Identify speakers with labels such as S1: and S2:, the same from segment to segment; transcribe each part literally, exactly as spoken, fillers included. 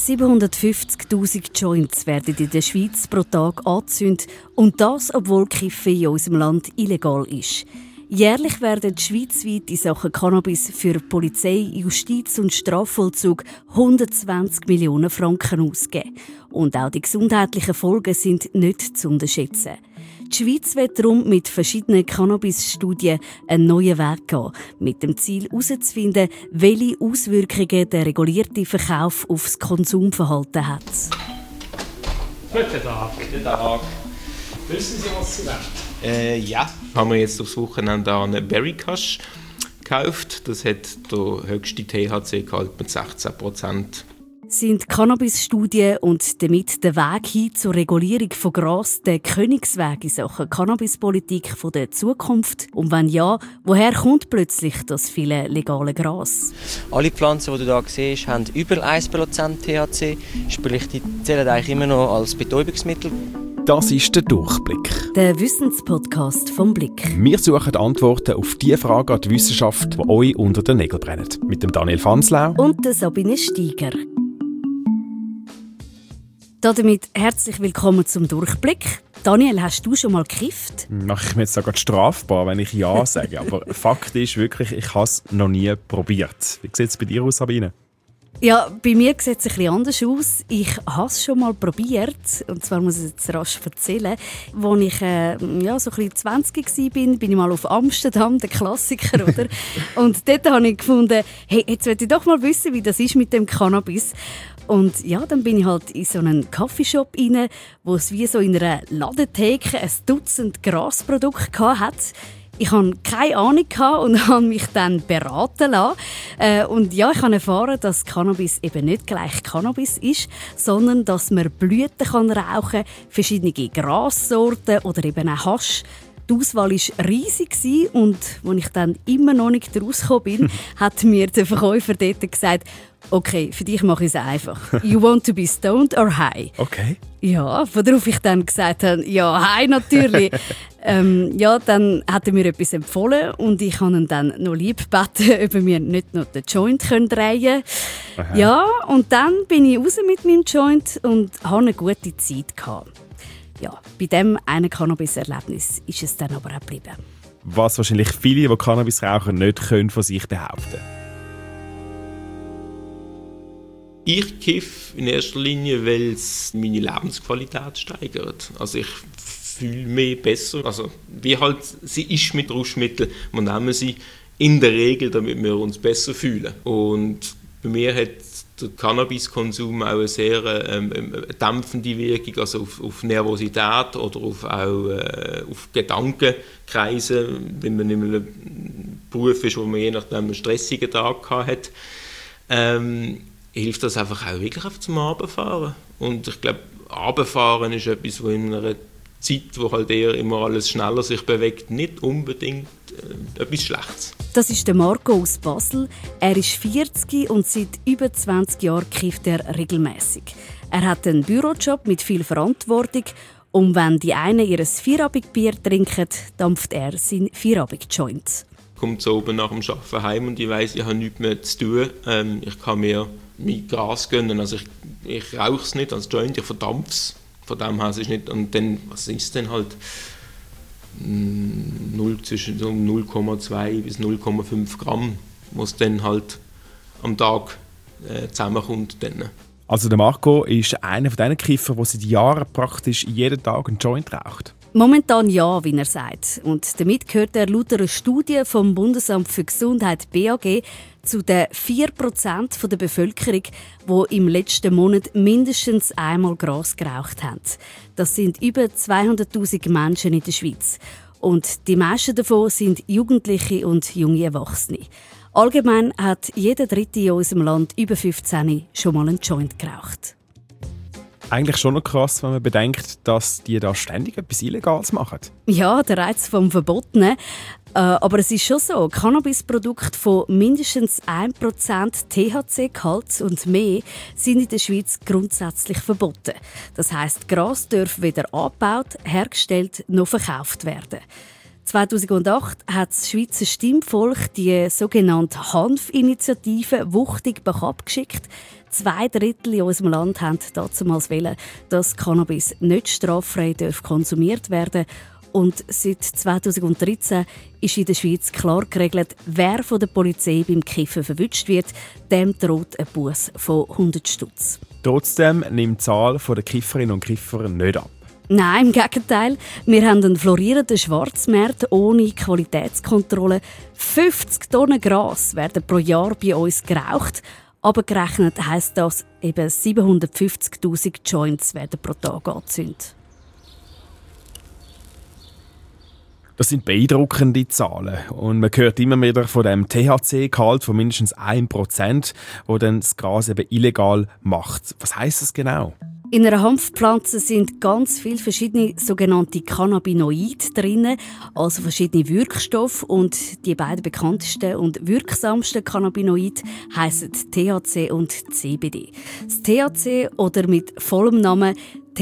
S1: siebenhundertfünfzigtausend Joints werden in der Schweiz pro Tag angezündet und das, obwohl Kiffen in unserem Land illegal ist. Jährlich werden schweizweit in Sachen Cannabis für Polizei, Justiz und Strafvollzug hundertzwanzig Millionen Franken ausgegeben. Und auch die gesundheitlichen Folgen sind nicht zu unterschätzen. Die Schweiz wird darum mit verschiedenen Cannabis-Studien einen neuen Weg gehen, mit dem Ziel herauszufinden, welche Auswirkungen der regulierte Verkauf auf das Konsumverhalten hat.
S2: Guten Tag. Guten Tag. Wissen Sie, was Sie wollen?
S3: Äh, ja. Haben wir jetzt aufs Wochenende einen Berry Kush gekauft. Das hat der höchste T H C-Gehalt mit sechzehn Prozent.
S1: Sind Cannabis-Studien und damit der Weg hin zur Regulierung von Gras der Königsweg in Sachen Cannabispolitik der Zukunft? Und wenn ja, woher kommt plötzlich das viele legale Gras?
S4: Alle Pflanzen, die du hier siehst, haben über ein Prozent T H C, sprich die zählen eigentlich immer noch als Betäubungsmittel.
S5: Das ist der Durchblick.
S1: Der Wissenspodcast vom Blick.
S5: Wir suchen Antworten auf die Fragen an die Wissenschaft, die euch unter den Nägeln brennen. Mit dem Daniel Fanslau
S1: und der Sabine Steiger. Damit herzlich willkommen zum Durchblick. Daniel, hast du schon mal gekifft?
S5: Mache ich mir jetzt sogar strafbar, wenn ich Ja sage. Aber Fakt ist wirklich, ich habe es noch nie probiert. Wie sieht es bei dir aus, Sabine?
S1: Ja, bei mir sieht es ein bisschen anders aus. Ich habe es schon mal probiert. Und zwar muss ich es jetzt rasch erzählen. Als ich äh, ja, so ein bisschen zwanzig war, bin, bin ich mal auf Amsterdam, der Klassiker, oder? Und dort habe ich gefunden, hey, jetzt möchte ich doch mal wissen, wie das ist mit dem Cannabis. Und ja, dann bin ich halt in so einen Coffeeshop rein, wo es wie so in einer Ladentheke ein Dutzend Grasprodukte hatte. Ich hatte keine Ahnung und habe mich dann beraten lassen. Und ja, ich habe erfahren, dass Cannabis eben nicht gleich Cannabis ist, sondern dass man Blüten rauchen kann, verschiedene Grassorten oder eben auch Hasch. Die Auswahl war riesig und als ich dann immer noch nicht rausgekommen bin, hat mir der Verkäufer dort gesagt, okay, für dich mache ich es einfach. You want to be stoned or high?
S5: Okay.
S1: Ja, worauf ich dann gesagt habe, ja, high natürlich. ähm, ja, dann hat er mir etwas empfohlen und ich habe ihn dann noch lieb gebeten, ob er mir nicht noch den Joint drehen kann. Ja, und dann bin ich raus mit meinem Joint und hatte eine gute Zeit gehabt. Ja, bei diesem einen Cannabis-Erlebnis ist es dann aber auch geblieben.
S5: Was wahrscheinlich viele, die Cannabis rauchen, nicht können von sich behaupten.
S3: Ich kiffe in erster Linie, weil es meine Lebensqualität steigert. Also ich fühle mich besser. Also wie halt sie ist mit Rauschmitteln. Wir nehmen sie in der Regel, damit wir uns besser fühlen. Und bei mir hat der Cannabiskonsum auch eine sehr ähm, dämpfende Wirkung, also auf, auf Nervosität oder auf, auch, äh, auf Gedankenkreise, wenn man in einem Beruf ist, wo man je nachdem einen stressigen Tag hat, ähm, hilft das einfach auch wirklich auf zum Abendfahren. Und ich glaube, Abendfahren ist etwas, wo in einer Zeit, wo halt eher immer alles schneller sich bewegt, nicht unbedingt äh, etwas Schlechtes.
S1: Das ist der Marco aus Basel. Er ist vierzig und seit über zwanzig Jahren kifft er regelmäßig. Er hat einen Bürojob mit viel Verantwortung und wenn die einen ihr Feierabendbier trinken, dampft er seinen Feierabend-Joint.
S3: Ich komme so oben nach dem Arbeiten heim und ich weiss, ich habe nichts mehr zu tun. Ähm, ich kann mir mein Gras gönnen. Also ich, ich rauche es nicht als Joint, ich verdampfe es. Von dem her ist es nicht. Und dann, was ist es denn halt? null, zwischen so null Komma zwei bis null Komma fünf Gramm, was dann halt am Tag äh, zusammenkommt. Dann.
S5: Also der Marco ist einer von diesen Kiffern, der seit Jahren praktisch jeden Tag einen Joint raucht.
S1: Momentan ja, wie er sagt. Und damit gehört er laut einer Studie vom Bundesamt für Gesundheit B A G zu den vier Prozent der Bevölkerung, die im letzten Monat mindestens einmal Gras geraucht haben. Das sind über zweihunderttausend Menschen in der Schweiz. Und die meisten davon sind Jugendliche und junge Erwachsene. Allgemein hat jeder Dritte in unserem Land über fünfzehn schon mal einen Joint geraucht.
S5: Eigentlich schon noch krass, wenn man bedenkt, dass die da ständig etwas Illegales machen.
S1: Ja, der Reiz vom Verbotenen. Äh, aber es ist schon so, Cannabisprodukte von mindestens ein Prozent T H C-Gehalt und mehr sind in der Schweiz grundsätzlich verboten. Das heisst, Gras darf weder angebaut, hergestellt noch verkauft werden. zweitausendacht hat das Schweizer Stimmvolk die sogenannte Hanf-Initiative wuchtig abgeschickt. Zwei Drittel in unserem Land haben damals wollen, dass Cannabis nicht straffrei konsumiert werden darf. Und seit zweitausenddreizehn ist in der Schweiz klar geregelt, wer von der Polizei beim Kiffen verwünscht wird, dem droht ein Buß von hundert Stutz.
S5: Trotzdem nimmt die Zahl der Kifferinnen und Kiffer nicht ab.
S1: Nein, im Gegenteil. Wir haben einen florierenden Schwarzmarkt ohne Qualitätskontrolle. fünfzig Tonnen Gras werden pro Jahr bei uns geraucht. Aber gerechnet heisst das, eben siebenhundertfünfzigtausend Joints werden pro Tag angezündet.
S5: Das sind beeindruckende Zahlen. Und man hört immer wieder von dem T H C-Gehalt von mindestens ein Prozent, wo dann das Gras eben illegal macht. Was heisst das genau?
S1: In einer Hanfpflanze sind ganz viele verschiedene sogenannte Cannabinoide drin, also verschiedene Wirkstoffe. Und die beiden bekanntesten und wirksamsten Cannabinoide heissen T H C und C B D. Das T H C oder mit vollem Namen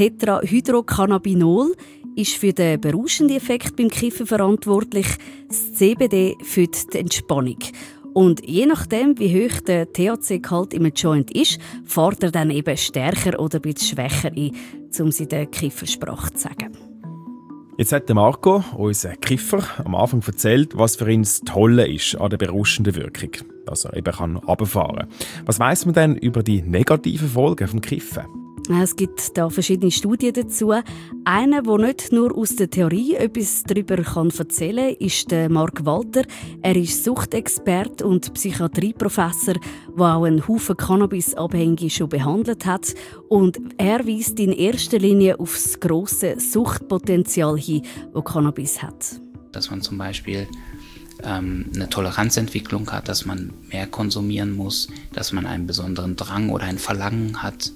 S1: Tetrahydrocannabinol ist für den berauschenden Effekt beim Kiffen verantwortlich, das C B D für die Entspannung. Und je nachdem, wie hoch der T H C-Gehalt im Joint ist, fährt er dann eben stärker oder ein bisschen schwächer ein, um es in der Kiffersprache zu sagen.
S5: Jetzt hat Marco, unser Kiffer, am Anfang erzählt, was für ihn das Tolle ist an der berauschenden Wirkung. Dass er eben runterfahren kann. Was weiss man denn über die negativen Folgen vom Kiffen?
S1: Es gibt da verschiedene Studien dazu. Einer, der nicht nur aus der Theorie etwas darüber erzählen kann, ist Mark Walter. Er ist Suchtexperte und Psychiatrieprofessor, der auch einen Haufen Cannabis-Abhängige schon behandelt hat. Und er weist in erster Linie auf das grosse Suchtpotenzial hin, das Cannabis hat.
S6: Dass man zum Beispiel ähm, eine Toleranzentwicklung hat, dass man mehr konsumieren muss, dass man einen besonderen Drang oder ein Verlangen hat,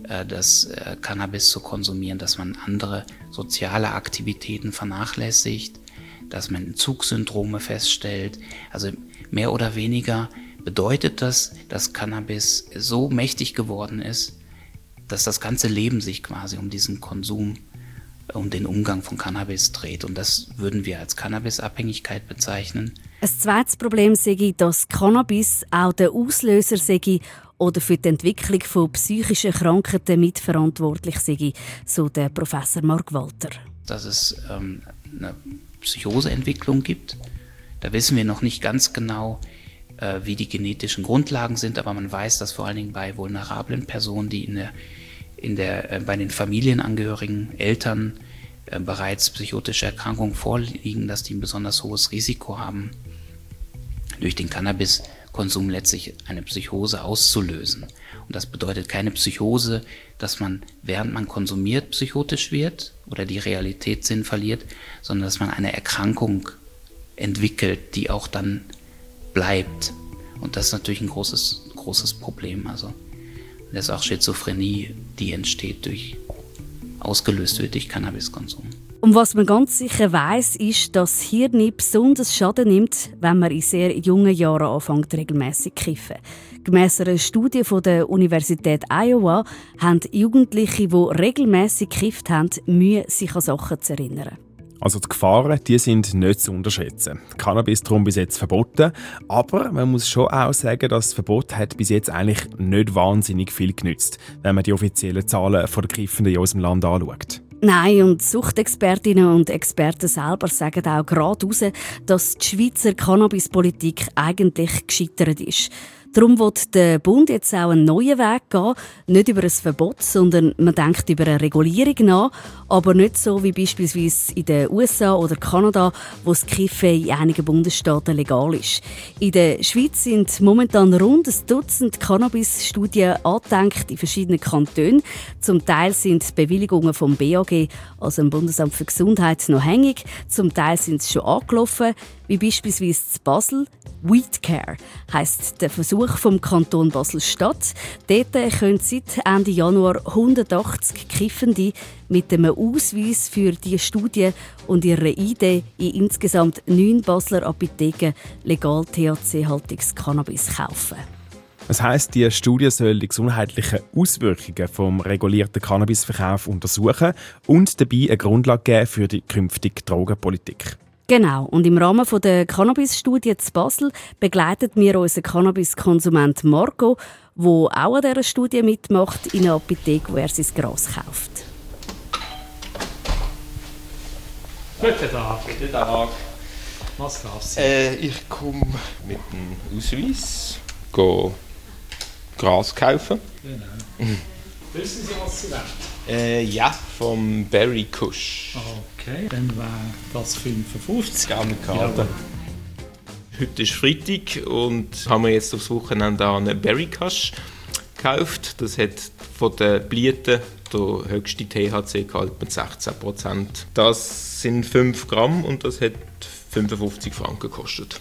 S6: das Cannabis zu konsumieren, dass man andere soziale Aktivitäten vernachlässigt, dass man Entzugssyndrome feststellt. Also mehr oder weniger bedeutet das, dass Cannabis so mächtig geworden ist, dass das ganze Leben sich quasi um diesen Konsum, um den Umgang von Cannabis dreht. Und das würden wir als Cannabisabhängigkeit bezeichnen.
S1: Ein zweites Problem sei, dass Cannabis auch der Auslöser sei oder für die Entwicklung von psychischen Krankheiten mitverantwortlich sei, so der Professor Mark Walter.
S6: Dass es ähm, eine Psychoseentwicklung gibt. Da wissen wir noch nicht ganz genau, äh, wie die genetischen Grundlagen sind, aber man weiß, dass vor allen Dingen bei vulnerablen Personen, die in der, in der, äh, bei den Familienangehörigen, Eltern äh, bereits psychotische Erkrankungen vorliegen, dass die ein besonders hohes Risiko haben, durch den Cannabiskonsum letztlich eine Psychose auszulösen. Und das bedeutet keine Psychose, dass man, während man konsumiert, psychotisch wird oder die Realität Sinn verliert, sondern dass man eine Erkrankung entwickelt, die auch dann bleibt. Und das ist natürlich ein großes, großes Problem. Also das ist auch Schizophrenie, die entsteht durch, ausgelöst wird durch Cannabiskonsum.
S1: Und was man ganz sicher weiss, ist, dass das Hirn besonders Schaden nimmt, wenn man in sehr jungen Jahren anfängt, regelmässig zu kiffen. Gemäss einer Studie von der Universität Iowa haben Jugendliche, die regelmässig gekifft haben, Mühe, sich an Sachen zu erinnern.
S5: Also die Gefahren, die sind nicht zu unterschätzen. Cannabis darum bis jetzt verboten, aber man muss schon auch sagen, dass das Verbot hat bis jetzt eigentlich nicht wahnsinnig viel genützt, wenn man die offiziellen Zahlen der Kiffenden in unserem Land anschaut.
S1: Nein, und Suchtexpertinnen und Experten selber sagen auch gerade raus, dass die Schweizer Cannabispolitik eigentlich gescheitert ist. Darum will der Bund jetzt auch einen neuen Weg gehen, nicht über ein Verbot, sondern man denkt über eine Regulierung nach, aber nicht so wie beispielsweise in den U S A oder Kanada, wo das Kiffen in einigen Bundesstaaten legal ist. In der Schweiz sind momentan rund ein Dutzend Cannabis-Studien angedenkt in verschiedenen Kantonen. Zum Teil sind die Bewilligungen vom B A G, also dem Bundesamt für Gesundheit, noch hängig, zum Teil sind sie schon angelaufen, wie beispielsweise in Basel. Weedcare heisst der Versuch vom Kanton Basel-Stadt. Dort können seit Ende Januar hundertachtzig Kiffende mit einem Ausweis für diese Studie und ihrer I D in insgesamt neun Basler Apotheken legal T H C-haltiges Cannabis kaufen.
S5: Das heisst, die Studie soll die gesundheitlichen Auswirkungen vom regulierten Cannabisverkauf untersuchen und dabei eine Grundlage geben für die künftige Drogenpolitik.
S1: Genau, und im Rahmen der Cannabis-Studie zu Basel begleiten wir unseren Cannabis-Konsument Marco, der auch an dieser Studie mitmacht, in eine Apotheke, wo er sein Gras kauft.
S2: Guten Tag.
S3: Guten Tag.
S2: Was gab's?
S3: Äh, ich komme mit dem Ausweis go Gras kaufen.
S2: Genau. Wissen Sie, was Sie wollen?
S3: Äh, ja, vom Berry Kush.
S2: Okay, dann wäre das fünfundfünfzig.
S3: Gerne Karte. Heute ist Freitag und haben wir jetzt aufs Wochenende einen Berry Kush gekauft. Das hat von den Blüten der höchste T H C-Gehalt mit sechzehn Prozent. Das sind fünf Gramm und das hat fünfundfünfzig Franken gekostet.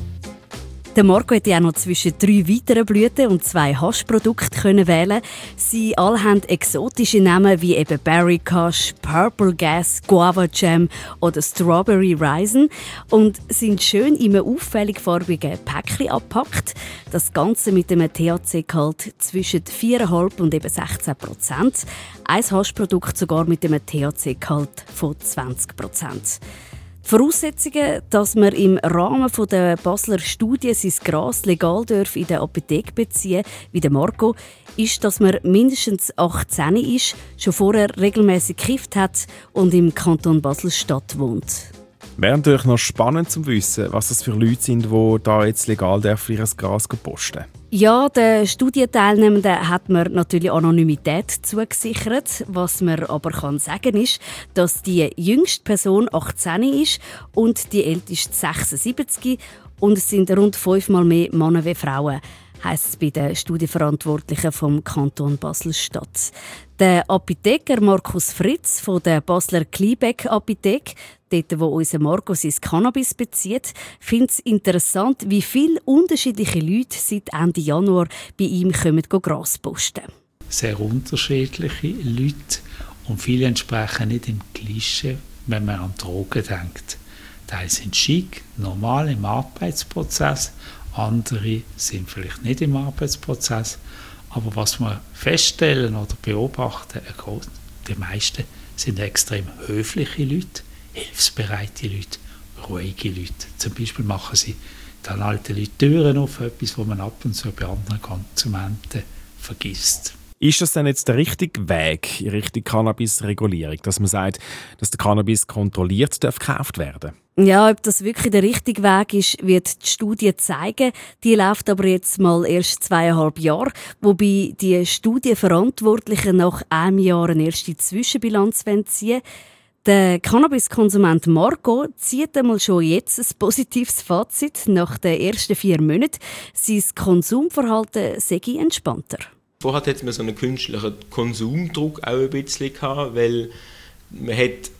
S1: Der Marco konnte auch noch zwischen drei weiteren Blüten und zwei Haschprodukten wählen. Sie alle haben exotische Namen wie eben Berry Kush, Purple Gas, Guava Jam oder Strawberry Raisin und sind schön in einem auffällig farbigen Päckchen abgepackt. Das Ganze mit einem T H C-Gehalt zwischen vier Komma fünf und eben sechzehn Prozent. Ein Haschprodukt sogar mit einem T H C-Gehalt von zwanzig Prozent. Die Voraussetzungen, dass man im Rahmen der Basler Studie sein Gras legal in der Apotheke beziehen darf, wie der Marco, ist, dass man mindestens achtzehn ist, schon vorher regelmäßig gekifft hat und im Kanton Basel-Stadt wohnt.
S5: Wäre natürlich noch spannend zu wissen, was das für Leute sind, die da jetzt legal ihr Gras posten.
S1: Ja, den Studienteilnehmenden hat man natürlich Anonymität zugesichert. Was man aber kann sagen ist, dass die jüngste Person achtzehn ist und die älteste sechsundsiebzig und es sind rund fünfmal mehr Männer wie Frauen, heisst es bei den Studienverantwortlichen vom Kanton Basel-Stadt. Der Apotheker Markus Fritz von der Basler Kliebeck Apotheke, dort wo unser Marco sein Cannabis bezieht, findet es interessant, wie viele unterschiedliche Leute seit Ende Januar bei ihm kommen Gras posten.
S2: Sehr unterschiedliche Leute und viele entsprechen nicht dem Klischee, wenn man an Drogen denkt. Teile sind schick, normal im Arbeitsprozess, andere sind vielleicht nicht im Arbeitsprozess. Aber was wir feststellen oder beobachten, die meisten sind extrem höfliche Leute, hilfsbereite Leute, ruhige Leute. Zum Beispiel machen sie dann alte Leute Türen auf, etwas, was man ab und zu bei anderen Konsumenten vergisst.
S5: Ist das denn jetzt der richtige Weg in Richtung Cannabis-Regulierung, dass man sagt, dass der Cannabis kontrolliert darf gekauft werden?
S1: Ja, ob das wirklich der richtige Weg ist, wird die Studie zeigen. Die läuft aber jetzt mal erst zweieinhalb Jahre, wobei die Studienverantwortlichen nach einem Jahr eine erste Zwischenbilanz ziehen wollen. Der Cannabiskonsument Marco zieht einmal schon jetzt ein positives Fazit nach den ersten vier Monaten. Sein Konsumverhalten sei entspannter.
S3: Vorher hatte man so einen künstlichen Konsumdruck auch ein bisschen gehabt, weil man hat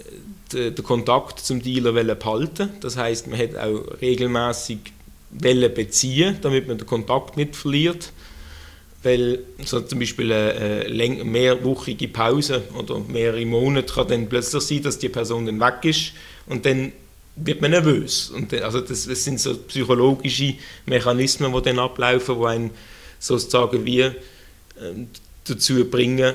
S3: den Kontakt zum Dealer behalten. Das heisst, man hat auch regelmäßig beziehen, damit man den Kontakt nicht verliert. Weil so zum Beispiel eine mehrwöchige Pause oder mehrere Monate kann dann plötzlich sein, dass die Person dann weg ist und dann wird man nervös. Und dann, also das, das sind so psychologische Mechanismen, die dann ablaufen, die einen sozusagen wie äh, dazu bringen,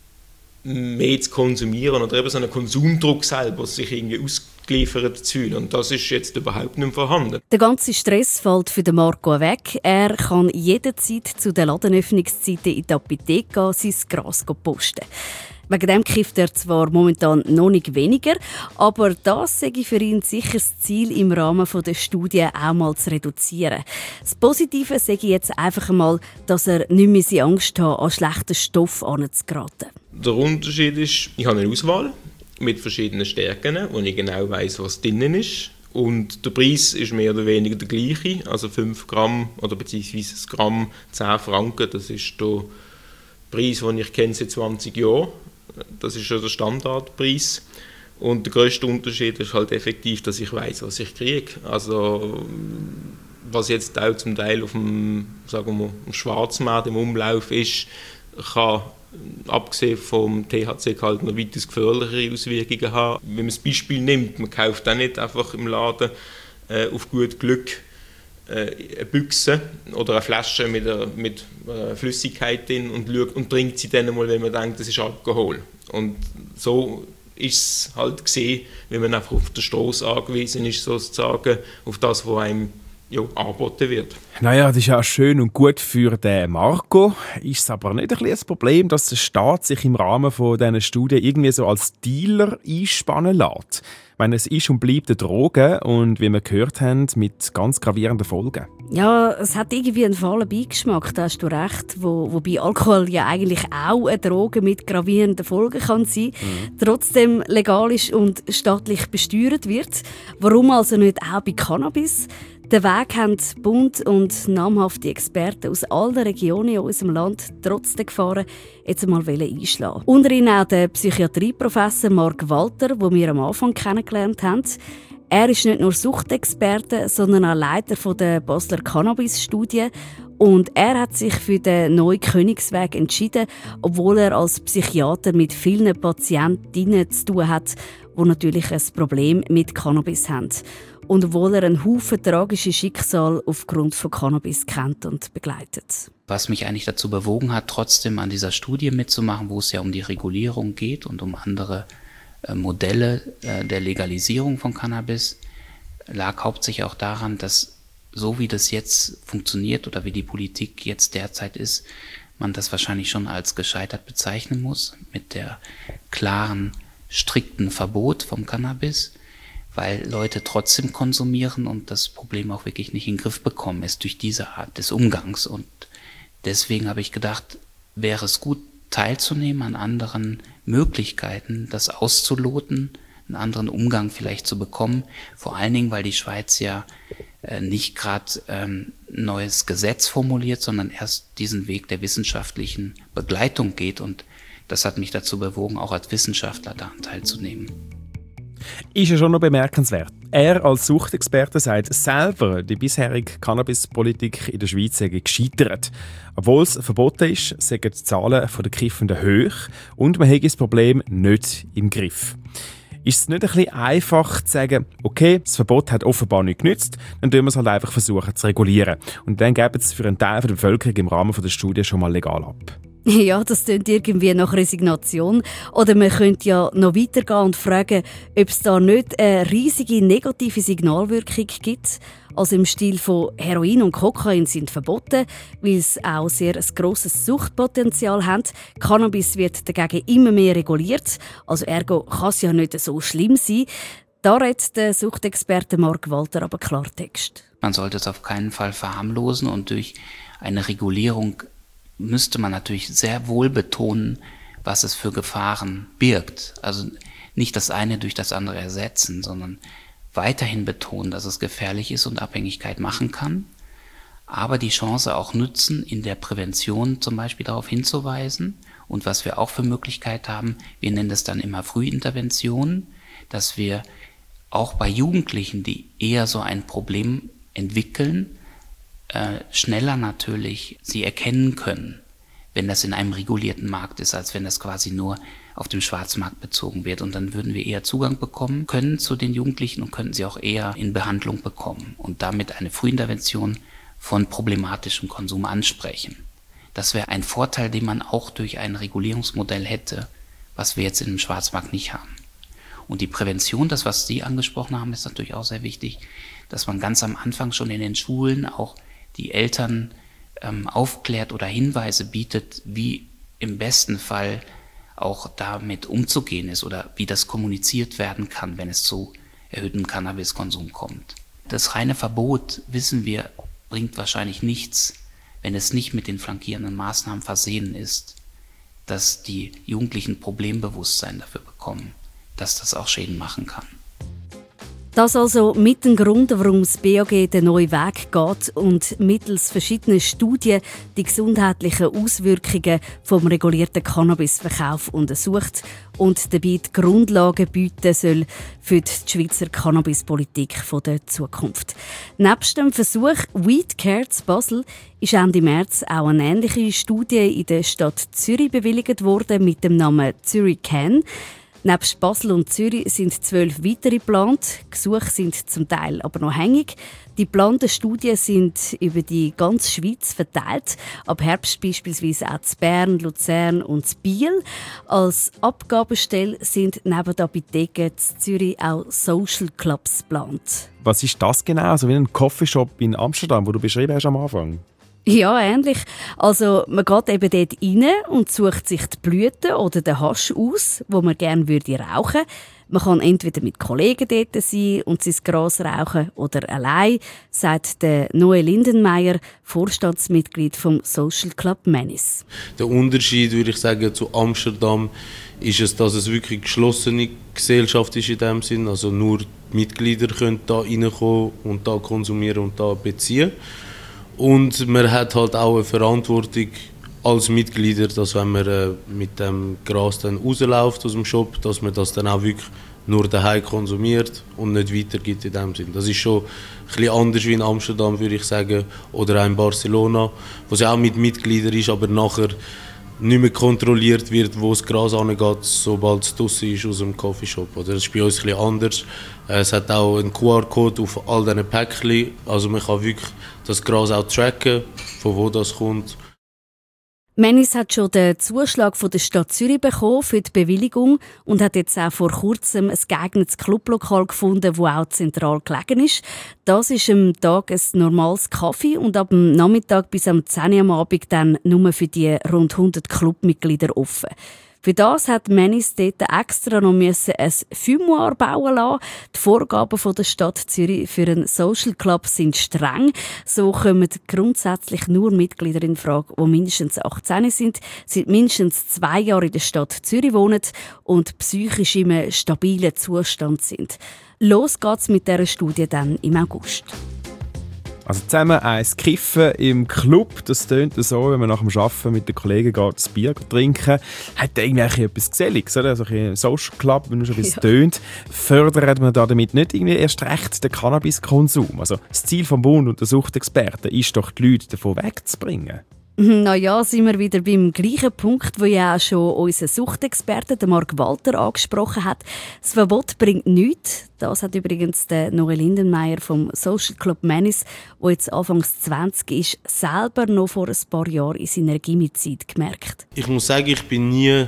S3: mehr zu konsumieren oder eben so einen Konsumdruck selber, sich irgendwie ausgeliefert zu fühlen. Und das ist jetzt überhaupt nicht mehr vorhanden.
S1: Der ganze Stress fällt für den Marco weg. Er kann jederzeit zu den Ladenöffnungszeiten in die Apotheke gehen, sein Gras posten. Wegen dem kifft er zwar momentan noch nicht weniger, aber das sei für ihn sicher das Ziel, im Rahmen der Studie auch mal zu reduzieren. Das Positive sei jetzt einfach einmal, dass er nicht mehr Angst hat, an schlechten Stoff heranzugeraten.
S3: Der Unterschied ist, ich habe eine Auswahl mit verschiedenen Stärken, wo ich genau weiss, was drinnen ist. Und der Preis ist mehr oder weniger der gleiche, also fünf Gramm oder beziehungsweise ein Gramm zehn Franken. Das ist der Preis, den ich kenne seit zwanzig Jahren. Das ist schon der Standardpreis. Und der grösste Unterschied ist halt effektiv, dass ich weiss, was ich kriege. Also was jetzt auch zum Teil auf dem, sagen wir, im Schwarzmarkt im Umlauf ist, kann abgesehen vom T H C-Gehalt noch weitaus gefährlichere Auswirkungen haben. Wenn man das Beispiel nimmt, man kauft auch nicht einfach im Laden äh, auf gut Glück äh, eine Büchse oder eine Flasche mit, einer, mit einer Flüssigkeit drin und, schaut, und trinkt sie dann mal, wenn man denkt, das ist Alkohol. Und so ist es halt gesehen, wenn man einfach auf den Stoss angewiesen ist, sozusagen, auf das, was einem ja, angeboten wird.
S5: Naja, das ist ja schön und gut für den Marco. Ist es aber nicht ein bisschen das Problem, dass der Staat sich im Rahmen von diesen Studien irgendwie so als Dealer einspannen lässt? Ich meine, es ist und bleibt eine Droge und wie wir gehört haben, mit ganz gravierenden Folgen.
S1: Ja, es hat irgendwie einen fahlen Beigeschmack, da hast du recht. Wo, wobei Alkohol ja eigentlich auch eine Droge mit gravierenden Folgen kann sein, mhm. trotzdem legal ist und staatlich besteuert wird. Warum also nicht auch bei Cannabis? Den Weg haben Bund und namhafte Experten aus allen Regionen in unserem Land trotz der Gefahren jetzt einmal einschlagen. Unter ihnen auch der Psychiatrieprofessor Mark Walter, den wir am Anfang kennengelernt haben. Er ist nicht nur Suchtexperte, sondern auch Leiter der Basler Cannabis-Studie. Und er hat sich für den neuen Königsweg entschieden, obwohl er als Psychiater mit vielen Patientinnen zu tun hat, die natürlich ein Problem mit Cannabis haben. Und obwohl er einen Haufen tragische Schicksale aufgrund von Cannabis kennt und begleitet.
S6: Was mich eigentlich dazu bewogen hat, trotzdem an dieser Studie mitzumachen, wo es ja um die Regulierung geht und um andere äh, Modelle äh, der Legalisierung von Cannabis, lag hauptsächlich auch daran, dass so wie das jetzt funktioniert oder wie die Politik jetzt derzeit ist, man das wahrscheinlich schon als gescheitert bezeichnen muss, mit der klaren, strikten Verbot vom Cannabis, weil Leute trotzdem konsumieren und das Problem auch wirklich nicht in den Griff bekommen ist durch diese Art des Umgangs. Und deswegen habe ich gedacht, wäre es gut, teilzunehmen an anderen Möglichkeiten, das auszuloten, einen anderen Umgang vielleicht zu bekommen. Vor allen Dingen, weil die Schweiz ja äh, nicht gerade ähm, ein neues Gesetz formuliert, sondern erst diesen Weg der wissenschaftlichen Begleitung geht. Und das hat mich dazu bewogen, auch als Wissenschaftler daran teilzunehmen.
S5: Ist ja schon noch bemerkenswert. Er als Suchtexperte sagt selber, die bisherige Cannabispolitik in der Schweiz sei gescheitert. Obwohl es verboten ist, sind die Zahlen der Kiffenden hoch und man hat das Problem nicht im Griff. Ist es nicht ein bisschen einfach zu sagen, okay, das Verbot hat offenbar nicht genützt, dann tun wir es halt einfach versuchen zu regulieren. Und dann geben es für einen Teil der Bevölkerung im Rahmen der Studie schon mal legal ab.
S1: Ja, das klingt irgendwie nach Resignation. Oder man könnte ja noch weitergehen und fragen, ob es da nicht eine riesige negative Signalwirkung gibt. Also im Stil von Heroin und Kokain sind verboten, weil sie auch sehr ein grosses Suchtpotenzial haben. Cannabis wird dagegen immer mehr reguliert. Also ergo kann es ja nicht so schlimm sein. Da redet der Suchtexperte Mark Walter aber Klartext.
S6: Man sollte es auf keinen Fall verharmlosen und durch eine Regulierung müsste man natürlich sehr wohl betonen, was es für Gefahren birgt. Also nicht das eine durch das andere ersetzen, sondern weiterhin betonen, dass es gefährlich ist und Abhängigkeit machen kann, aber die Chance auch nutzen, in der Prävention zum Beispiel darauf hinzuweisen. Und was wir auch für Möglichkeit haben, wir nennen das dann immer Frühintervention, dass wir auch bei Jugendlichen, die eher so ein Problem entwickeln, Äh, schneller natürlich sie erkennen können, wenn das in einem regulierten Markt ist, als wenn das quasi nur auf dem Schwarzmarkt bezogen wird. Und dann würden wir eher Zugang bekommen können zu den Jugendlichen und könnten sie auch eher in Behandlung bekommen und damit eine Frühintervention von problematischem Konsum ansprechen. Das wäre ein Vorteil, den man auch durch ein Regulierungsmodell hätte, was wir jetzt in dem Schwarzmarkt nicht haben. Und die Prävention, das was Sie angesprochen haben, ist natürlich auch sehr wichtig, dass man ganz am Anfang schon in den Schulen auch die Eltern ähm, aufklärt oder Hinweise bietet, wie im besten Fall auch damit umzugehen ist oder wie das kommuniziert werden kann, wenn es zu erhöhtem Cannabiskonsum kommt. Das reine Verbot, wissen wir, bringt wahrscheinlich nichts, wenn es nicht mit den flankierenden Maßnahmen versehen ist, dass die Jugendlichen Problembewusstsein dafür bekommen, dass das auch Schäden machen kann.
S1: Das also mit dem Grund, warum das B A G den neuen Weg geht und mittels verschiedener Studien die gesundheitlichen Auswirkungen vom regulierten Cannabisverkauf untersucht und dabei die Grundlagen bieten soll für die Schweizer Cannabispolitik der Zukunft. Nebst dem Versuch Weed Care zu Basel ist Ende März auch eine ähnliche Studie in der Stadt Zürich bewilligt worden mit dem Namen Zürich Can. Nebst Basel und Zürich sind zwölf weitere geplant. Gesuche sind zum Teil aber noch hängig. Die geplanten Studien sind über die ganze Schweiz verteilt. Ab Herbst beispielsweise auch in Bern, Luzern und in Biel. Als Abgabestelle sind neben der Apotheke in Zürich auch Social Clubs geplant.
S5: Was ist das genau? Also wie ein Coffeeshop in Amsterdam, wo du beschrieben hast am Anfang?
S1: Ja, ähnlich. Also man geht eben dort rein und sucht sich die Blüten oder den Hasch aus, wo man gerne würde rauchen. Man kann entweder mit Kollegen dort sein und sein Gras rauchen oder allein, sagt der Noel Lindenmeier, Vorstandsmitglied vom Social Club Menis.
S7: Der Unterschied, würde ich sagen, zu Amsterdam ist es, dass es wirklich eine geschlossene Gesellschaft ist in dem Sinn. Also nur die Mitglieder können da reinkommen und da konsumieren und da beziehen. Und man hat halt auch eine Verantwortung als Mitglieder, dass wenn man äh, mit dem Gras dann rausläuft aus dem Shop, dass man das dann auch wirklich nur daheim konsumiert und nicht weitergibt in dem Sinn. Das ist schon ein bisschen anders wie in Amsterdam, würde ich sagen, oder auch in Barcelona, wo es ja auch mit Mitgliedern ist, aber nachher nicht mehr kontrolliert wird, wo das Gras angeht, sobald es draussen ist aus dem Coffeeshop. Das ist bei uns ein bisschen anders. Es hat auch einen Q R-Code auf all diesen Päckchen, also man kann wirklich das Gras auch tracken, von wo das kommt.
S1: Menis hat schon den Zuschlag von der Stadt Zürich bekommen für die Bewilligung und hat jetzt auch vor kurzem ein geeignetes Clublokal gefunden, das auch zentral gelegen ist. Das ist am Tag ein normales Kaffee und ab dem Nachmittag bis am zehn Uhr am Abend dann nur für die rund hundert Clubmitglieder offen. Für das hat Menis dort extra noch ein Fumoir bauen lassen. Die Vorgaben der Stadt Zürich für einen Social Club sind streng. So kommen grundsätzlich nur Mitglieder in Frage, die mindestens achtzehn sind, seit mindestens zwei Jahren in der Stadt Zürich wohnen und psychisch in einem stabilen Zustand sind. Los geht's mit dieser Studie dann im August.
S5: Also zusammen eins kiffen im Club, das tönt so, wenn man nach dem Arbeiten mit den Kollegen geht, das Bier trinken, hat irgendwie etwas Geselliges, oder? Also ein Social Club, wenn man schon etwas tönt, fördert man damit nicht irgendwie erst recht den Cannabiskonsum. Also das Ziel vom Bund und der Suchtexperten ist doch, die Leute davon wegzubringen.
S1: Na ja, sind wir wieder beim gleichen Punkt, wo ja auch schon unser Suchtexperte, der Marc Walter, angesprochen hat. Das Verbot bringt nichts. Das hat übrigens der Noel Lindenmeier vom Social Club Menis, der jetzt Anfangs zwanzig ist, selber noch vor ein paar Jahren in seiner Gimmi-Zeit gemerkt.
S7: Ich muss sagen, ich bin nie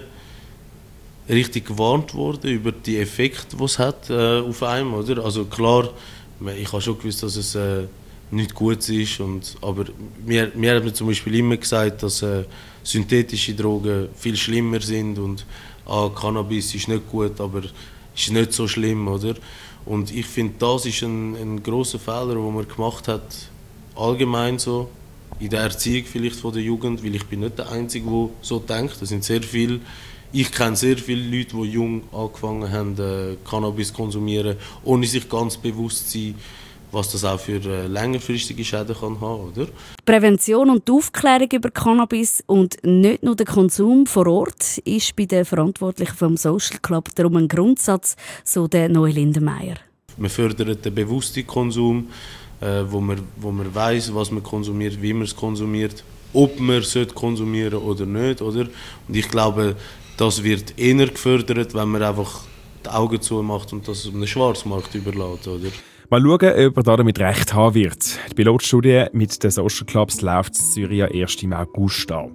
S7: richtig gewarnt worden über die Effekte, die es hat äh, auf einem, oder? Also klar, ich habe schon gewusst, dass es äh, nicht gut ist. Und, aber mir, mir hat man zum Beispiel immer gesagt, dass äh, synthetische Drogen viel schlimmer sind und ah, Cannabis ist nicht gut, aber ist nicht so schlimm, oder? Und ich finde, das ist ein, ein grosser Fehler, den man gemacht hat, allgemein so, in der Erziehung vielleicht von der Jugend, weil ich bin nicht der Einzige, der so denkt. Das sind sehr viele, ich kenne sehr viele Leute, die jung angefangen haben, äh, Cannabis zu konsumieren, ohne sich ganz bewusst zu sein, was das auch für äh, längerfristige Schäden kann haben, oder?
S1: Die Prävention und die Aufklärung über Cannabis und nicht nur der Konsum vor Ort ist bei den Verantwortlichen vom Social Club darum ein Grundsatz, so der Noel Lindenmeier.
S7: Man fördert den bewussten Konsum, äh, wo man, wo man weiss, was man konsumiert, wie man es konsumiert, ob man es konsumieren sollte oder nicht, oder? Und ich glaube, das wird eher gefördert, wenn man einfach die Augen zumacht und das einem Schwarzmarkt überlässt, oder?
S5: Mal schauen, ob er damit recht haben wird. Die Pilotstudie mit den Social Clubs läuft in Zürich ja erst im August an.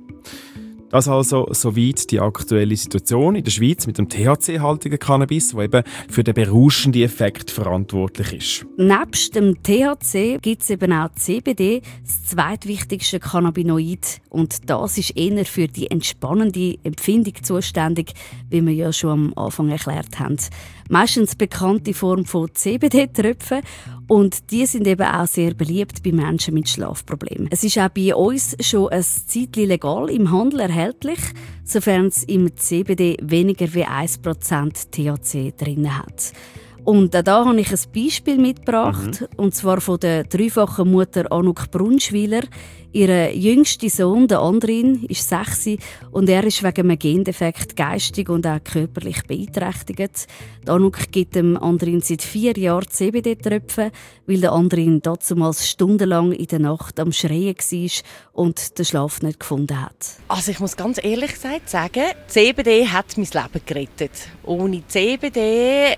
S5: Das also soweit die aktuelle Situation in der Schweiz mit dem T H C-haltigen Cannabis, das eben für den berauschenden Effekt verantwortlich ist.
S1: Nebst dem T H C gibt es eben auch C B D, das zweitwichtigste Cannabinoid. Und das ist eher für die entspannende Empfindung zuständig, wie wir ja schon am Anfang erklärt haben. Meistens bekannte Form von C B D-Tröpfen. Und die sind eben auch sehr beliebt bei Menschen mit Schlafproblemen. Es ist auch bei uns schon ein Zeitchen legal im Handel erhältlich, sofern es im C B D weniger als ein Prozent T H C drin hat. Und auch da habe ich ein Beispiel mitgebracht, mhm. und zwar von der dreifachen Mutter Anouk Brunschwiler. Ihr jüngster Sohn, der Andrin, ist sechs und er ist wegen einem Gendefekt geistig und auch körperlich beeinträchtigt. Die Anouk gibt dem Andrin seit vier Jahren C B D-Tröpfe, weil der Andrin damals stundenlang in der Nacht am Schreien war und den Schlaf nicht gefunden hat.
S8: Also ich muss ganz ehrlich gesagt sagen, C B D hat mein Leben gerettet. Ohne C B D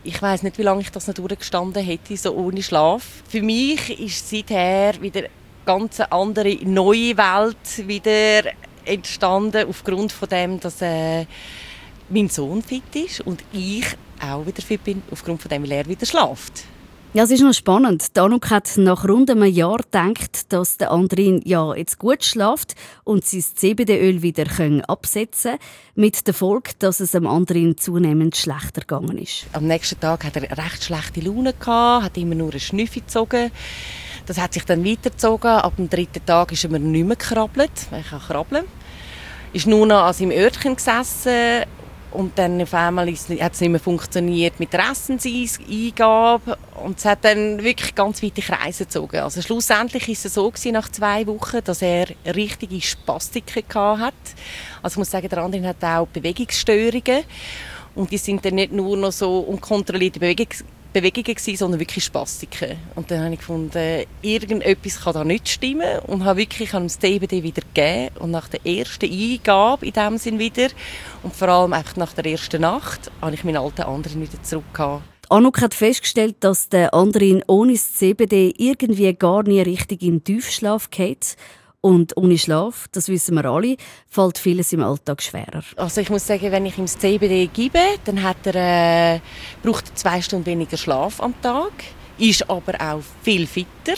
S8: ich weiss nicht, wie lange ich das noch durchgestanden hätte, so ohne Schlaf. Für mich ist seither wieder eine ganz andere, neue Welt wieder entstanden, aufgrund von dem, dass äh, mein Sohn fit ist und ich auch wieder fit bin, aufgrund von dem, weil er wieder schläft.
S1: Ja, es ist noch spannend. Anouk hat nach rund einem Jahr gedacht, dass der Andrin ja jetzt gut schläft und sein C B D-Öl wieder absetzen kann, mit der Folge, dass es dem Andrin zunehmend schlechter gegangen ist.
S8: Am nächsten Tag hatte er recht schlechte Laune gehabt, hat immer nur einen Schnüffel gezogen. Das hat sich dann weitergezogen. Ab dem dritten Tag ist er mir nicht mehr gekrabbelt, weil ich kann krabbeln. Ist nur noch an seinem Örtchen gesessen. Und dann auf einmal hat es nicht mehr funktioniert mit der Essenseingabe. Und es hat dann wirklich ganz weite Kreise gezogen. Also schlussendlich war es so gewesen, nach zwei Wochen, dass er richtige Spastiken hatte. Also ich muss sagen, der andere hat auch Bewegungsstörungen. Und die sind dann nicht nur noch so unkontrollierte Bewegungs Bewegungen gewesen, sondern wirklich Spastiken. Und dann habe ich gefunden, irgendetwas kann da nicht stimmen und habe wirklich das C B D wieder gegeben. Und nach der ersten Eingabe in dem Sinn wieder und vor allem einfach nach der ersten Nacht habe ich meinen alten anderen wieder zurückgehabt.
S1: Anouk hat festgestellt, dass der Andrin ohne das C B D irgendwie gar nie richtig in den Tiefschlaf geht. Und ohne Schlaf, das wissen wir alle, fällt vieles im Alltag schwerer.
S8: Also ich muss sagen, wenn ich ihm das C B D gebe, dann hat er, äh, braucht er zwei Stunden weniger Schlaf am Tag, ist aber auch viel fitter.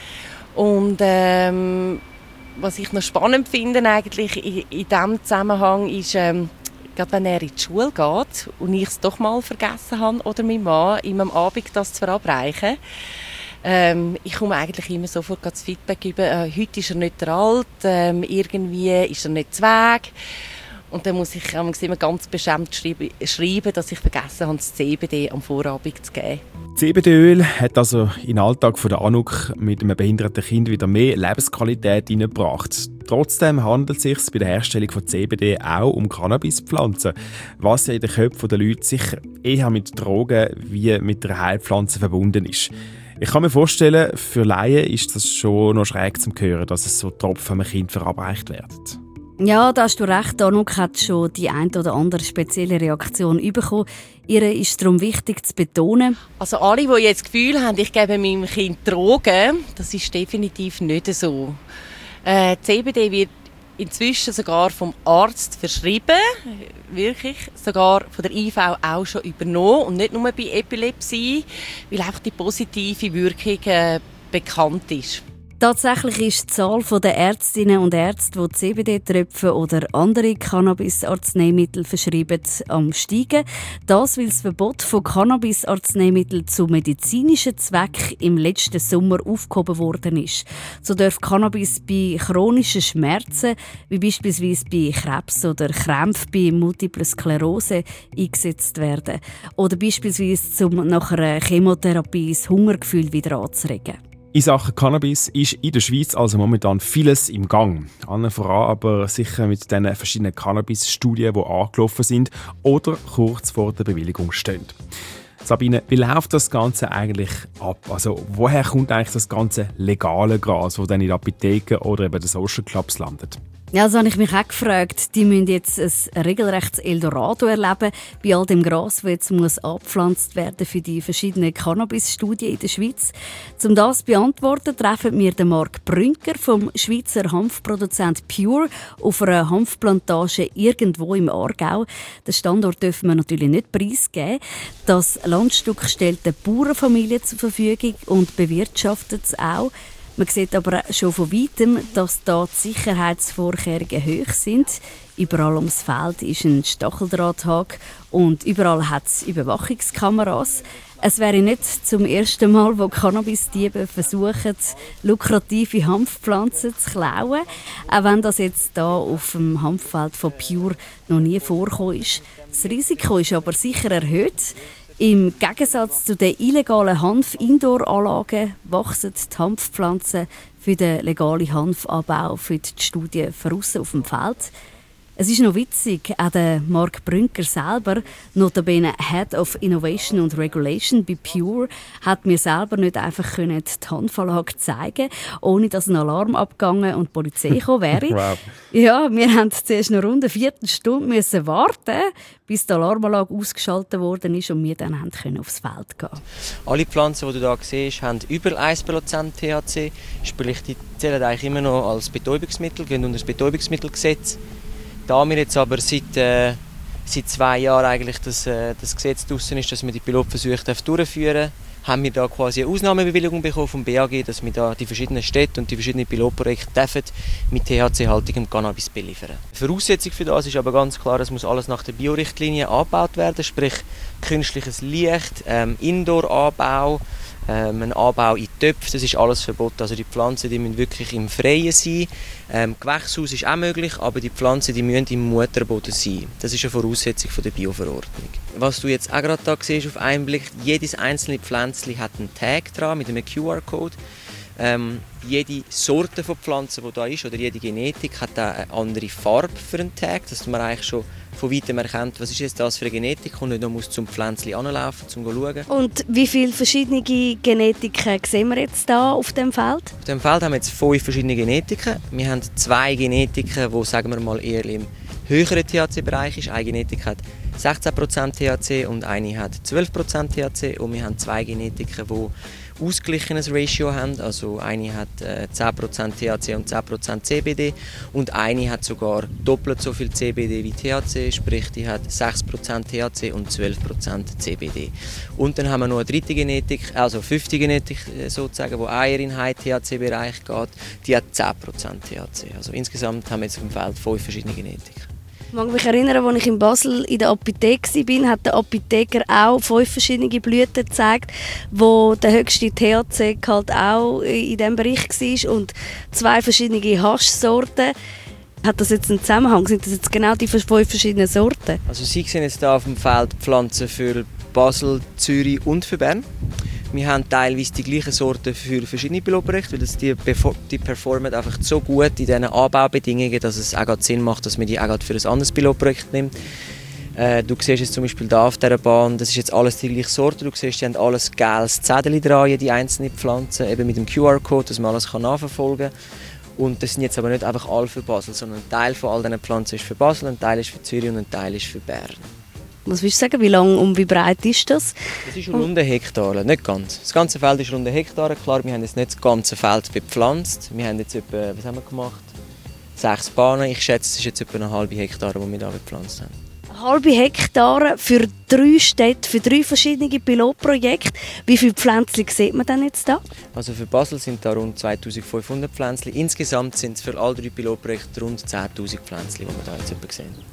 S8: Und ähm, was ich noch spannend finde eigentlich in, in diesem Zusammenhang ist, ähm, gerade wenn er in die Schule geht und ich es doch mal vergessen habe oder mein Mann, ihm am Abend das zu verabreichen, Ähm, ich komme eigentlich immer sofort das Feedback über, äh, heute ist er nicht der Alt, ähm, irgendwie ist er nicht zu Weg. Und dann muss ich immer ganz beschämt schreiben, dass ich vergessen habe, das C B D am Vorabend zu geben.
S5: C B D-Öl hat also in den Alltag von der Anouk mit einem behinderten Kind wieder mehr Lebensqualität hineingebracht. Trotzdem handelt es sich bei der Herstellung von C B D auch um Cannabispflanzen, was ja in den Köpfen der Leute sicher eher mit Drogen wie mit einer Heilpflanze verbunden ist. Ich kann mir vorstellen, für Laien ist das schon noch schräg zu hören, dass es so Tropfen einem Kind verabreicht werden.
S1: Ja, da hast du recht. Anouk hat schon die eine oder andere spezielle Reaktion bekommen. Ihr ist es darum wichtig zu betonen.
S8: Also alle, die jetzt das Gefühl haben, ich gebe meinem Kind Drogen, das ist definitiv nicht so. Äh, C B D wird inzwischen sogar vom Arzt verschrieben, wirklich, sogar von der I V auch schon übernommen und nicht nur bei Epilepsie, weil einfach die positive Wirkung äh, bekannt ist.
S1: Tatsächlich ist die Zahl der Ärztinnen und Ärzte, die C B D-Tröpfe oder andere Cannabis-Arzneimittel verschreiben, am steigen. Das, weil das Verbot von Cannabis-Arzneimitteln zu medizinischen Zwecken im letzten Sommer aufgehoben worden ist. So darf Cannabis bei chronischen Schmerzen, wie beispielsweise bei Krebs oder Krämpfen bei Multiple Sklerose, eingesetzt werden. Oder beispielsweise, um nach einer Chemotherapie das Hungergefühl wieder anzuregen.
S5: In Sachen Cannabis ist in der Schweiz also momentan vieles im Gang. Allen voran aber sicher mit den verschiedenen Cannabis-Studien, die angelaufen sind oder kurz vor der Bewilligung stehen. Sabine, wie läuft das Ganze eigentlich ab? Also, woher kommt eigentlich das ganze legale Gras, das dann in den Apotheken oder eben den Social Clubs landet?
S1: Ja, das habe ich mich auch gefragt. Die müssen jetzt ein regelrechtes Eldorado erleben bei all dem Gras, das jetzt muss abgepflanzt werden für die verschiedenen Cannabis-Studien in der Schweiz. Um das zu beantworten, treffen wir den Marc Brünker vom Schweizer Hanfproduzent Pure auf einer Hanfplantage irgendwo im Aargau. Den Standort dürfen wir natürlich nicht preisgeben. Das Landstück stellt eine Bauernfamilie zur Verfügung und bewirtschaftet es auch. Man sieht aber schon von weitem, dass da die Sicherheitsvorkehrungen hoch sind. Überall ums Feld ist ein Stacheldrahthag und überall hat es Überwachungskameras. Es wäre nicht zum ersten Mal, wo Cannabis-Diebe versuchen, lukrative Hanfpflanzen zu klauen. Auch wenn das jetzt hier auf dem Hanffeld von Pure noch nie vorgekommen ist. Das Risiko ist aber sicher erhöht. Im Gegensatz zu den illegalen Hanf-Indoor-Anlagen wachsen die Hanfpflanzen für den legalen Hanfanbau für die Studie draussen auf dem Feld. Es ist noch witzig, auch der Mark Brünker selber, notabene Head of Innovation and Regulation bei Pure, hat mir selber nicht einfach die Handvorlage zeigen, ohne dass ein Alarm abgegangen und die Polizei gekommen wäre.
S5: Wow.
S1: Ja, wir mussten zuerst noch rund eine Viertelstunde müssen warten, bis die Alarmanlage ausgeschaltet worden ist und wir dann können aufs Feld gehen.
S4: Alle Pflanzen, die du hier siehst, haben über ein Prozent T H C. Sprich, die zählen eigentlich immer noch als Betäubungsmittel, gehen unter das Betäubungsmittelgesetz. Da wir jetzt aber seit, äh, seit zwei Jahren eigentlich das, äh, das Gesetz draussen ist, dass wir die Pilotversuche durchführen dürfen, haben wir da quasi eine Ausnahmebewilligung bekommen vom B A G, dass wir da die verschiedenen Städte und die verschiedenen Pilotprojekte dürfen mit T H C-haltigem Cannabis beliefern. Die Voraussetzung für das ist aber ganz klar, es muss alles nach der Biorichtlinie angebaut werden, sprich künstliches Licht, ähm, Indoor-Anbau, Ähm, ein Anbau in Töpfen, das ist alles verboten. Also die Pflanzen die müssen wirklich im Freien sein. Ähm, Gewächshaus ist auch möglich, aber die Pflanzen die müssen im Mutterboden sein. Das ist eine Voraussetzung von der Bioverordnung. Was du jetzt auch gerade da siehst auf einen Blick, jedes einzelne Pflänzchen hat einen Tag dran mit einem Q R-Code. Ähm, jede Sorte von Pflanzen, die da ist, oder jede Genetik, hat auch eine andere Farbe für einen Tag, dass man eigentlich schon von weitem erkennt, was ist jetzt das für eine Genetik und nicht noch muss zum Pflänzchen anlaufen, um zu schauen.
S9: Und wie viele verschiedene Genetiken sehen wir jetzt hier auf dem Feld?
S4: Auf dem Feld haben wir jetzt fünf verschiedene Genetiken. Wir haben zwei Genetiken, die sagen wir mal eher im höheren T H C-Bereich ist. Eine Genetik hat sechzehn Prozent T H C und eine hat zwölf Prozent T H C. Und wir haben zwei Genetiken, die ausgeglichenes Ratio haben. Also eine hat äh, zehn Prozent T H C und zehn Prozent C B D und eine hat sogar doppelt so viel C B D wie T H C, sprich die hat sechs Prozent T H C und zwölf Prozent C B D. Und dann haben wir noch eine dritte Genetik, also fünfte Genetik sozusagen, die eher in den High-T H C-Bereich geht, die hat zehn Prozent T H C. Also insgesamt haben wir jetzt auf dem Feld fünf verschiedene Genetiken.
S9: Ich mag mich erinnern, als ich in Basel in der Apotheke war, hat der Apotheker auch fünf verschiedene Blüten gezeigt, wo der höchste T H C-Gehalt auch in diesem Bereich war und zwei verschiedene Haschsorten. Hat das jetzt einen Zusammenhang? Sind das jetzt genau die fünf verschiedenen Sorten?
S4: Also Sie sehen jetzt hier auf dem Feld Pflanzen für Basel, Zürich und für Bern. Wir haben teilweise die gleichen Sorten für verschiedene Pilotprojekte, weil das die, die performen einfach so gut in diesen Anbaubedingungen, dass es auch Sinn macht, dass man die auch für ein anderes Pilotprojekt nimmt. Äh, du siehst jetzt zum Beispiel hier auf dieser Bahn, das ist jetzt alles die gleiche Sorte. Du siehst, die haben alles gelbes Zettel dran, die einzelnen Pflanzen, eben mit dem Q R-Code, dass man alles kann nachverfolgen kann. Und das sind jetzt aber nicht einfach alle für Basel, sondern ein Teil von all diesen Pflanzen ist für Basel, ein Teil ist für Zürich und ein Teil ist für Bern.
S9: Was willst du sagen, wie lang und wie breit ist das?
S4: Das ist rund ein Hektar, nicht ganz. Das ganze Feld ist rund ein Hektar. Klar, wir haben jetzt nicht das ganze Feld bepflanzt. Wir haben jetzt etwa, was haben wir gemacht? Sechs Bahnen. Ich schätze, es ist jetzt etwa eine halbe Hektar, die wir hier bepflanzt haben.
S9: Eine halbe Hektar für drei Städte, für drei verschiedene Pilotprojekte. Wie viele Pflänzchen sieht man denn jetzt da?
S4: Also für Basel sind da rund zweitausendfünfhundert Pflänzchen. Insgesamt sind es für alle drei Pilotprojekte rund zehntausend Pflänzchen, die wir hier jetzt etwa sehen.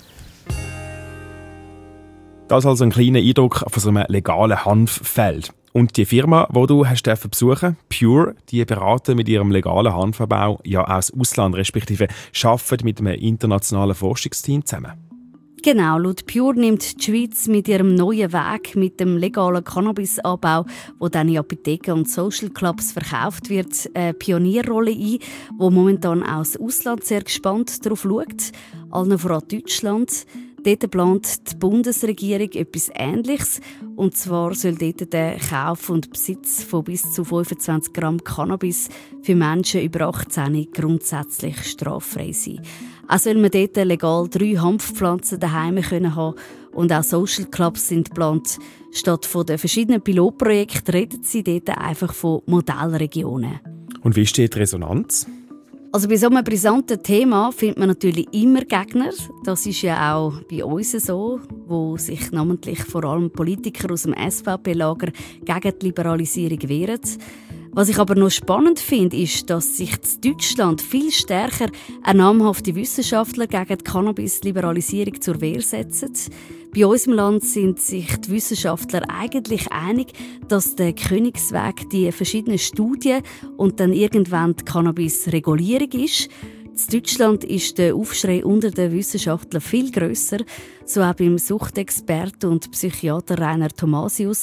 S5: Das also ein kleiner Eindruck von so einem legalen Hanffeld. Und die Firma, die du hast besuchen Pure, die beraten mit ihrem legalen Hanfanbau ja aus Ausland, respektive arbeiten mit einem internationalen Forschungsteam zusammen.
S1: Genau, laut Pure nimmt die Schweiz mit ihrem neuen Weg, mit dem legalen Cannabisanbau, wo dann in Apotheken und Social Clubs verkauft wird, eine Pionierrolle ein, wo momentan auch das Ausland sehr gespannt darauf schaut, allen voran Deutschland. Dort plant die Bundesregierung etwas Ähnliches. Und zwar soll dort der Kauf und Besitz von bis zu fünfundzwanzig Gramm Cannabis für Menschen über achtzehn grundsätzlich straffrei sein. Auch soll man dort legal drei Hanfpflanzen daheim können haben. Und auch Social Clubs sind geplant. Statt von den verschiedenen Pilotprojekten reden sie dort einfach von Modellregionen.
S5: Und wie steht die Resonanz?
S1: Also bei so einem brisanten Thema findet man natürlich immer Gegner. Das ist ja auch bei uns so, wo sich namentlich vor allem Politiker aus dem S V P-Lager gegen die Liberalisierung wehren. Was ich aber noch spannend finde, ist, dass sich in Deutschland viel stärker eine namhafte Wissenschaftler gegen die Cannabis-Liberalisierung zur Wehr setzen. Bei uns im Land sind sich die Wissenschaftler eigentlich einig, dass der Königsweg die verschiedenen Studien und dann irgendwann die Cannabis-Regulierung ist. In Deutschland ist der Aufschrei unter den Wissenschaftlern viel grösser, so auch beim Suchtexperten und Psychiater Rainer Thomasius,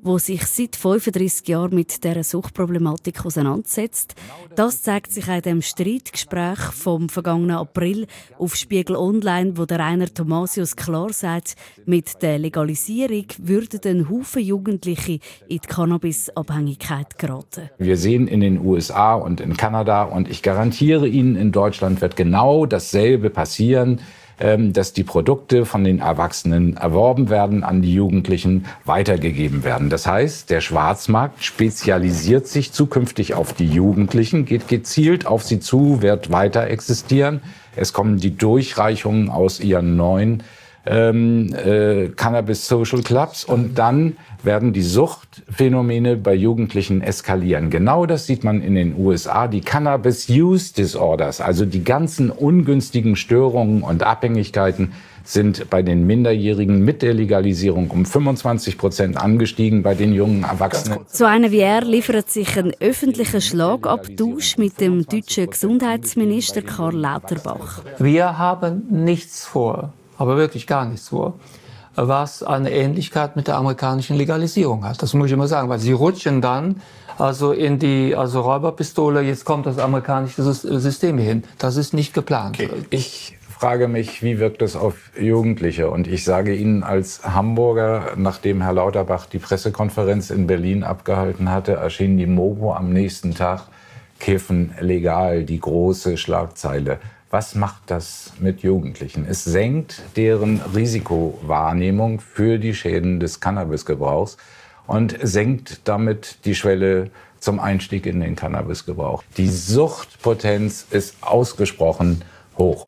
S1: wo sich seit fünfunddreissig Jahren mit dieser Suchtproblematik auseinandersetzt. Das zeigt sich auch in dem Streitgespräch vom vergangenen April auf Spiegel Online, wo der Rainer Thomasius klar sagt, mit der Legalisierung würden ein Haufen Jugendliche in die Cannabisabhängigkeit geraten.
S10: Wir sehen in den U S A und in Kanada, und ich garantiere Ihnen, in Deutschland wird genau dasselbe passieren, dass die Produkte von den Erwachsenen erworben werden, an die Jugendlichen weitergegeben werden. Das heißt, der Schwarzmarkt spezialisiert sich zukünftig auf die Jugendlichen, geht gezielt auf sie zu, wird weiter existieren. Es kommen die Durchreichungen aus ihren neuen ähm, äh, Cannabis Social Clubs, und dann werden die Suchtphänomene bei Jugendlichen eskalieren. Genau das sieht man in den U S A. Die Cannabis Use Disorders, also die ganzen ungünstigen Störungen und Abhängigkeiten, sind bei den Minderjährigen mit der Legalisierung um fünfundzwanzig Prozent angestiegen, bei den jungen Erwachsenen.
S1: So einer wie er liefert sich einen öffentlichen Schlagabtausch mit dem deutschen Gesundheitsminister Karl Lauterbach.
S11: Wir haben nichts vor, aber wirklich gar nichts vor, was eine Ähnlichkeit mit der amerikanischen Legalisierung hat. Das muss ich immer sagen, weil sie rutschen dann also in die also Räuberpistole, jetzt kommt das amerikanische System hin. Das ist nicht geplant.
S10: Okay. Ich frage mich, wie wirkt das auf Jugendliche? Und ich sage Ihnen als Hamburger, nachdem Herr Lauterbach die Pressekonferenz in Berlin abgehalten hatte, erschien die Mopo am nächsten Tag, Kiffen legal, die große Schlagzeile. Was macht das mit Jugendlichen? Es senkt deren Risikowahrnehmung für die Schäden des Cannabisgebrauchs und senkt damit die Schwelle zum Einstieg in den Cannabisgebrauch. Die Suchtpotenz ist ausgesprochen hoch.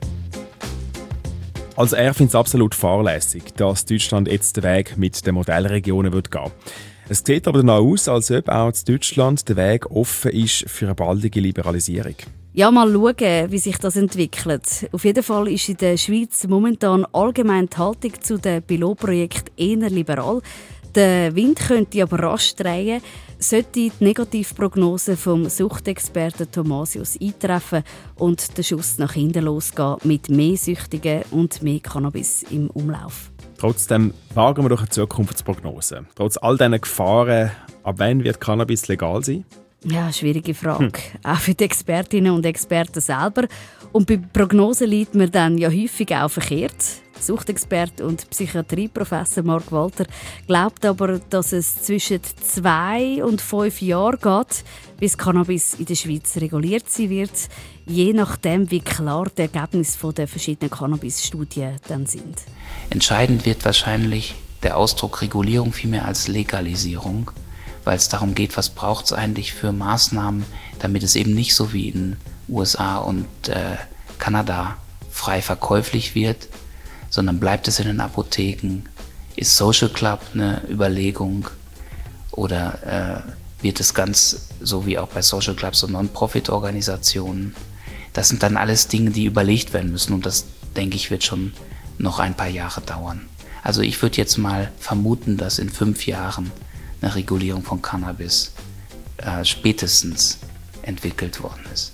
S5: Also er findet es absolut fahrlässig, dass Deutschland jetzt den Weg mit den Modellregionen wird gehen. Es sieht aber danach aus, als ob auch in Deutschland der Weg offen ist für eine baldige Liberalisierung.
S1: Ja, mal schauen, wie sich das entwickelt. Auf jeden Fall ist in der Schweiz momentan allgemein die Haltung zu den Pilotprojekten eher liberal. Der Wind könnte aber rasch drehen, sollte die Negativprognose vom Suchtexperten Thomasius eintreffen und der Schuss nach hinten losgehen mit mehr Süchtigen und mehr Cannabis im Umlauf.
S5: Trotzdem wagen wir doch eine Zukunftsprognose. Trotz all diesen Gefahren, ab wann wird Cannabis legal sein?
S1: Ja, schwierige Frage. Hm. Auch für die Expertinnen und Experten selber. Und bei Prognosen liegt man dann ja häufig auch verkehrt. Suchtexperte und Psychiatrieprofessor Mark Walter glaubt aber, dass es zwischen zwei und fünf Jahren geht, bis Cannabis in der Schweiz reguliert sein wird, je nachdem, wie klar die Ergebnisse der verschiedenen Cannabis-Studien dann sind.
S6: Entscheidend wird wahrscheinlich der Ausdruck Regulierung viel mehr als Legalisierung, weil es darum geht, was braucht es eigentlich für Maßnahmen, damit es eben nicht so wie in den U S A und äh, Kanada frei verkäuflich wird, sondern bleibt es in den Apotheken? Ist Social Club eine Überlegung oder äh, wird es ganz so wie auch bei Social Clubs und Non-Profit-Organisationen? Das sind dann alles Dinge, die überlegt werden müssen und das, denke ich, wird schon noch ein paar Jahre dauern. Also ich würde jetzt mal vermuten, dass in fünf Jahren eine Regulierung von Cannabis äh, spätestens entwickelt worden ist.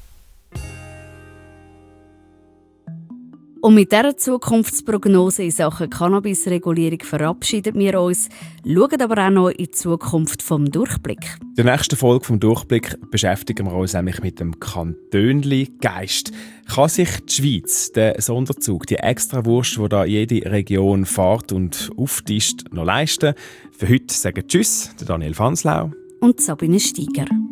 S1: Und mit dieser Zukunftsprognose in Sachen Cannabis-Regulierung verabschieden wir uns, schauen aber auch noch in die Zukunft vom Durchblick.
S5: In der nächsten Folge vom Durchblick beschäftigen wir uns nämlich mit dem Kantönli-Geist. Kann sich die Schweiz den Sonderzug, die Extrawurst, die da jede Region fährt und auftischt, noch leisten? Für heute sagen Tschüss, der Daniel Fanslau
S1: und Sabine Steiger.